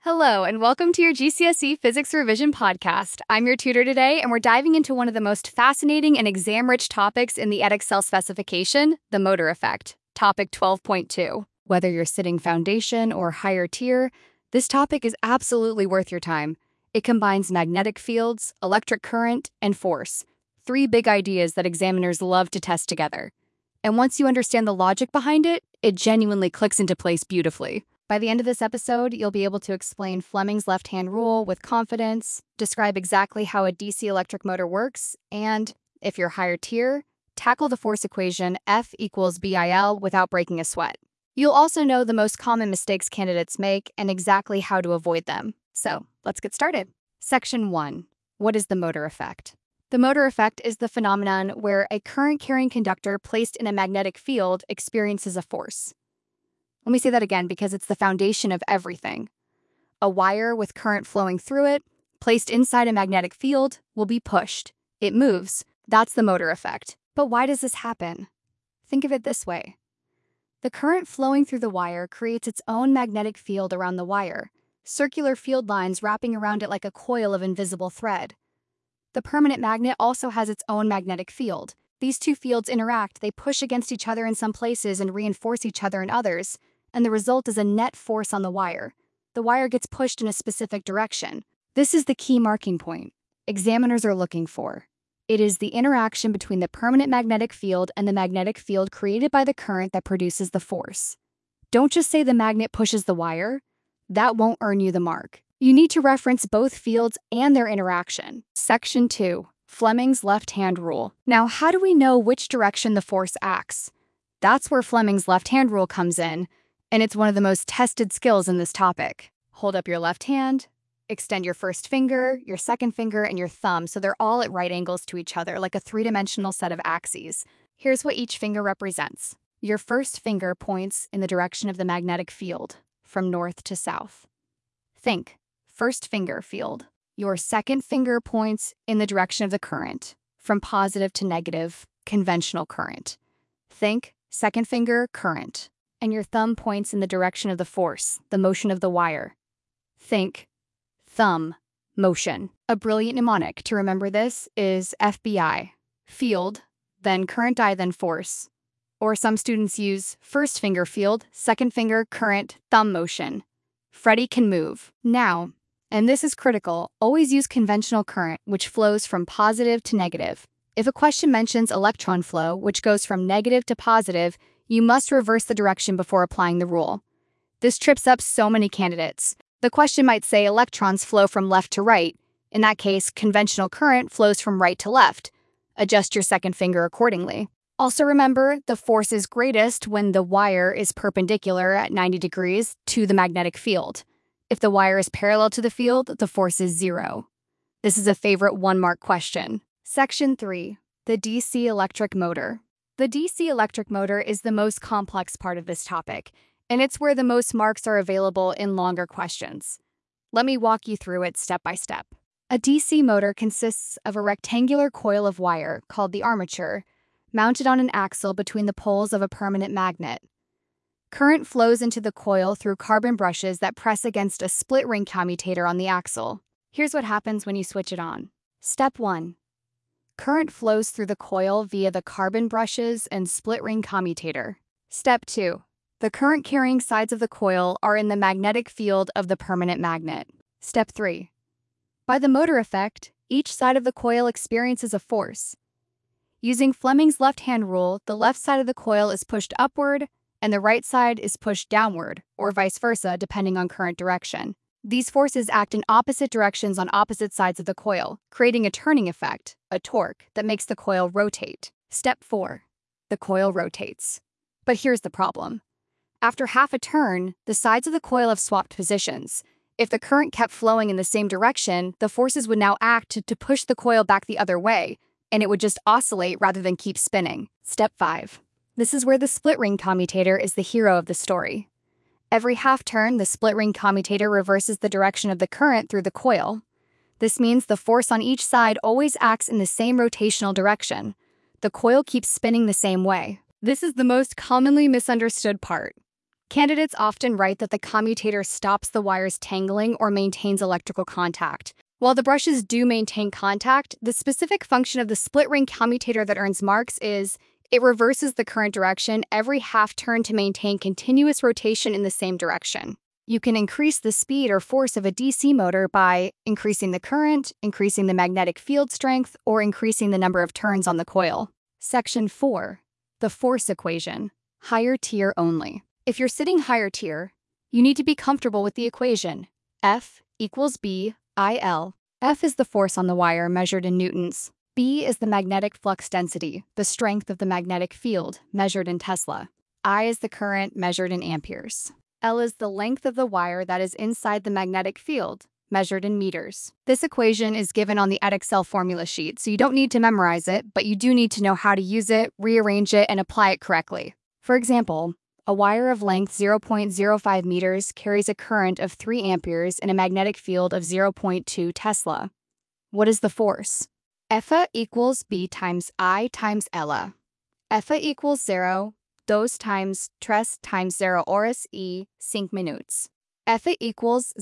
Hello, and welcome to your GCSE Physics Revision podcast. I'm your tutor today, and we're diving into one of the most fascinating and exam-rich topics in the Edexcel specification, the motor effect, topic 12.2. Whether you're sitting foundation or higher tier, this topic is absolutely worth your time. It combines magnetic fields, electric current, and force, three big ideas that examiners love to test together. And once you understand the logic behind it, it genuinely clicks into place beautifully. By the end of this episode, you'll be able to explain Fleming's left-hand rule with confidence, describe exactly how a DC electric motor works, and, if you're higher tier, tackle the force equation F equals BIL without breaking a sweat. You'll also know the most common mistakes candidates make and exactly how to avoid them. So, let's get started. Section 1. What is the motor effect? The motor effect is the phenomenon where a current-carrying conductor placed in a magnetic field experiences a force. Let me say that again because it's the foundation of everything. A wire with current flowing through it, placed inside a magnetic field, will be pushed. It moves. That's the motor effect. But why does this happen? Think of it this way. The current flowing through the wire creates its own magnetic field around the wire, circular field lines wrapping around it like a coil of invisible thread. The permanent magnet also has its own magnetic field. These two fields interact, they push against each other in some places and reinforce each other in others, and the result is a net force on the wire. The wire gets pushed in a specific direction. This is the key marking point examiners are looking for. It is the interaction between the permanent magnetic field and the magnetic field created by the current that produces the force. Don't just say the magnet pushes the wire. That won't earn you the mark. You need to reference both fields and their interaction. Section 2. Fleming's left-hand rule. Now, how do we know which direction the force acts? That's where Fleming's left-hand rule comes in, and it's one of the most tested skills in this topic. Hold up your left hand, extend your first finger, your second finger, and your thumb so they're all at right angles to each other, like a three-dimensional set of axes. Here's what each finger represents. Your first finger points in the direction of the magnetic field, from north to south. Think, first finger field. Your second finger points in the direction of the current, from positive to negative, conventional current. Think, second finger, current. And your thumb points in the direction of the force, the motion of the wire. Think, thumb, motion. A brilliant mnemonic to remember this is FBI, field, then current I, then force. Or some students use first finger field, second finger, current, thumb motion. Freddie can move. Now, and this is critical, always use conventional current, which flows from positive to negative. If a question mentions electron flow, which goes from negative to positive, you must reverse the direction before applying the rule. This trips up so many candidates. The question might say electrons flow from left to right. In that case, conventional current flows from right to left. Adjust your second finger accordingly. Also remember, the force is greatest when the wire is perpendicular at 90 degrees to the magnetic field. If the wire is parallel to the field, the force is 0. This is a favorite one-mark question. Section 3. The DC electric motor. The DC electric motor is the most complex part of this topic, and it's where the most marks are available in longer questions. Let me walk you through it step by step. A DC motor consists of a rectangular coil of wire, called the armature, mounted on an axle between the poles of a permanent magnet. Current flows into the coil through carbon brushes that press against a split ring commutator on the axle. Here's what happens when you switch it on. Step 1. Current flows through the coil via the carbon brushes and split ring commutator. Step 2. The current-carrying sides of the coil are in the magnetic field of the permanent magnet. Step 3. By the motor effect, each side of the coil experiences a force. Using Fleming's left-hand rule, the left side of the coil is pushed upward, and the right side is pushed downward, or vice versa, depending on current direction. These forces act in opposite directions on opposite sides of the coil, creating a turning effect, a torque, that makes the coil rotate. Step 4. The coil rotates. But here's the problem. After half a turn, the sides of the coil have swapped positions. If the current kept flowing in the same direction, the forces would now act to push the coil back the other way, and it would just oscillate rather than keep spinning. Step 5. This is where the split ring commutator is the hero of the story. Every half turn, the split ring commutator reverses the direction of the current through the coil. This means the force on each side always acts in the same rotational direction. The coil keeps spinning the same way. This is the most commonly misunderstood part. Candidates often write that the commutator stops the wire's tangling or maintains electrical contact. While the brushes do maintain contact, the specific function of the split-ring commutator that earns marks is it reverses the current direction every half turn to maintain continuous rotation in the same direction. You can increase the speed or force of a DC motor by increasing the current, increasing the magnetic field strength, or increasing the number of turns on the coil. Section 4. The force equation. Higher tier only. If you're sitting higher tier, you need to be comfortable with the equation. F equals B IL. F is the force on the wire measured in newtons. B is the magnetic flux density, the strength of the magnetic field measured in Tesla. I is the current measured in amperes. L is the length of the wire that is inside the magnetic field, measured in meters. This equation is given on the Edexcel formula sheet, so you don't need to memorize it, but you do need to know how to use it, rearrange it, and apply it correctly. For example, a wire of length 0.05 meters carries a current of 3 amperes in a magnetic field of 0.2 Tesla. What is the force? F equals B times I times L. F equals 0. 2 times 3 times 0 horas e 5 minutes. F equals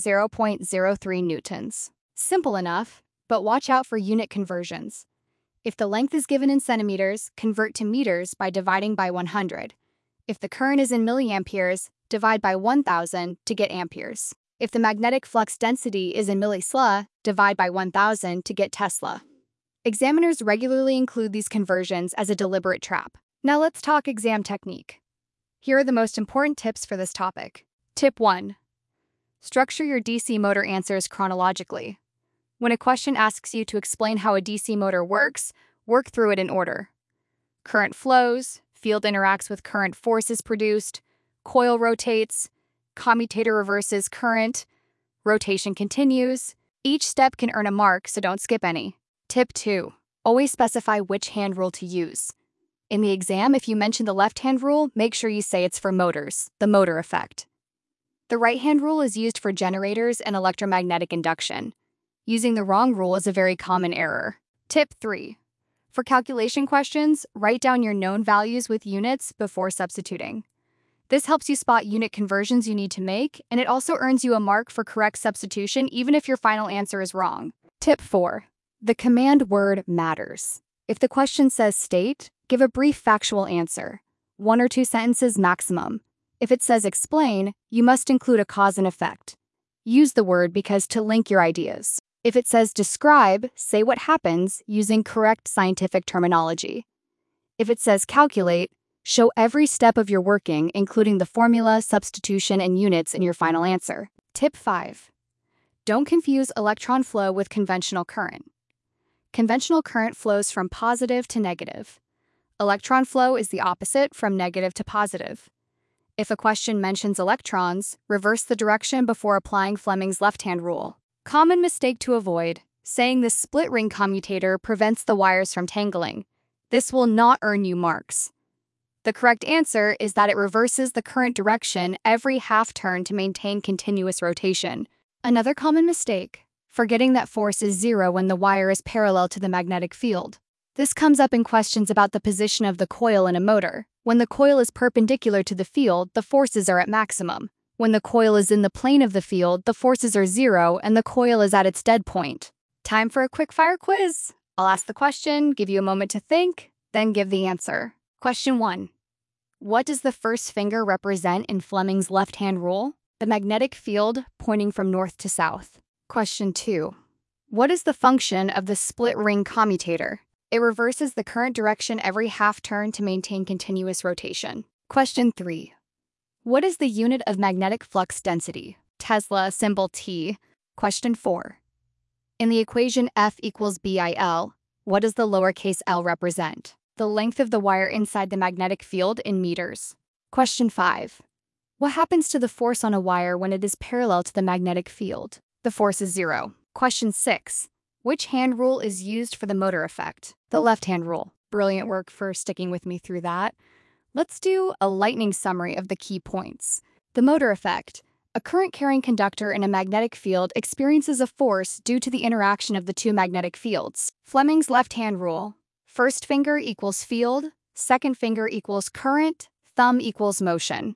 0.03 newtons. Simple enough, but watch out for unit conversions. If the length is given in centimeters, convert to meters by dividing by 100. If the current is in milliamperes, divide by 1000 to get amperes. If the magnetic flux density is in millisla, divide by 1000 to get Tesla. Examiners regularly include these conversions as a deliberate trap. Now let's talk exam technique. Here are the most important tips for this topic. Tip 1. Structure your DC motor answers chronologically. When a question asks you to explain how a DC motor works, work through it in order. Current flows, field interacts with current forces produced, coil rotates, commutator reverses current, rotation continues. Each step can earn a mark, so don't skip any. Tip 2. Always specify which hand rule to use. In the exam, if you mention the left-hand rule, make sure you say it's for motors, the motor effect. The right-hand rule is used for generators and electromagnetic induction. Using the wrong rule is a very common error. Tip 3. For calculation questions, write down your known values with units before substituting. This helps you spot unit conversions you need to make, and it also earns you a mark for correct substitution even if your final answer is wrong. Tip 4. The command word matters. If the question says state, give a brief factual answer, 1 or 2 sentences maximum. If it says explain, you must include a cause and effect. Use the word because to link your ideas. If it says describe, say what happens using correct scientific terminology. If it says calculate, show every step of your working, including the formula, substitution, and units in your final answer. Tip 5. Don't confuse electron flow with conventional current. Conventional current flows from positive to negative. Electron flow is the opposite, from negative to positive. If a question mentions electrons, reverse the direction before applying Fleming's left-hand rule. Common mistake to avoid: saying the split-ring commutator prevents the wires from tangling. This will not earn you marks. The correct answer is that it reverses the current direction every half turn to maintain continuous rotation. Another common mistake: forgetting that force is 0 when the wire is parallel to the magnetic field. This comes up in questions about the position of the coil in a motor. When the coil is perpendicular to the field, the forces are at maximum. When the coil is in the plane of the field, the forces are 0 and the coil is at its dead point. Time for a quick-fire quiz. I'll ask the question, give you a moment to think, then give the answer. Question 1. What does the first finger represent in Fleming's left-hand rule? The magnetic field pointing from north to south. Question 2. What is the function of the split-ring commutator? It reverses the current direction every half turn to maintain continuous rotation. Question 3. What is the unit of magnetic flux density? Tesla, symbol T. Question 4. In the equation F equals BIL, what does the lowercase l represent? The length of the wire inside the magnetic field in meters. Question 5. What happens to the force on a wire when it is parallel to the magnetic field? The force is 0. Question 6. Which hand rule is used for the motor effect? The left-hand rule. Brilliant work for sticking with me through that. Let's do a lightning summary of the key points. The motor effect. A current-carrying conductor in a magnetic field experiences a force due to the interaction of the two magnetic fields. Fleming's left-hand rule. First finger equals field, second finger equals current, thumb equals motion.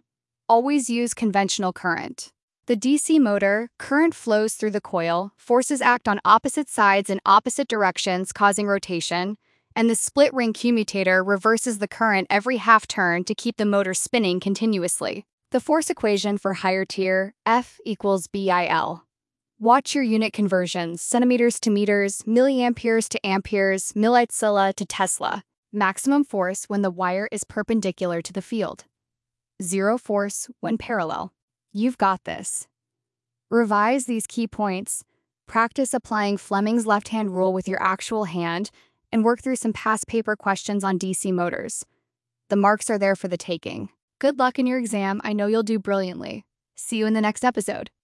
Always use conventional current. The DC motor, current flows through the coil, forces act on opposite sides in opposite directions, causing rotation, and the split ring commutator reverses the current every half turn to keep the motor spinning continuously. The force equation for higher tier, F equals BIL. Watch your unit conversions, centimeters to meters, milliamperes to amperes, millitesla to Tesla. Maximum force when the wire is perpendicular to the field. Zero force when parallel. You've got this. Revise these key points, practice applying Fleming's left-hand rule with your actual hand, and work through some past paper questions on DC motors. The marks are there for the taking. Good luck in your exam. I know you'll do brilliantly. See you in the next episode.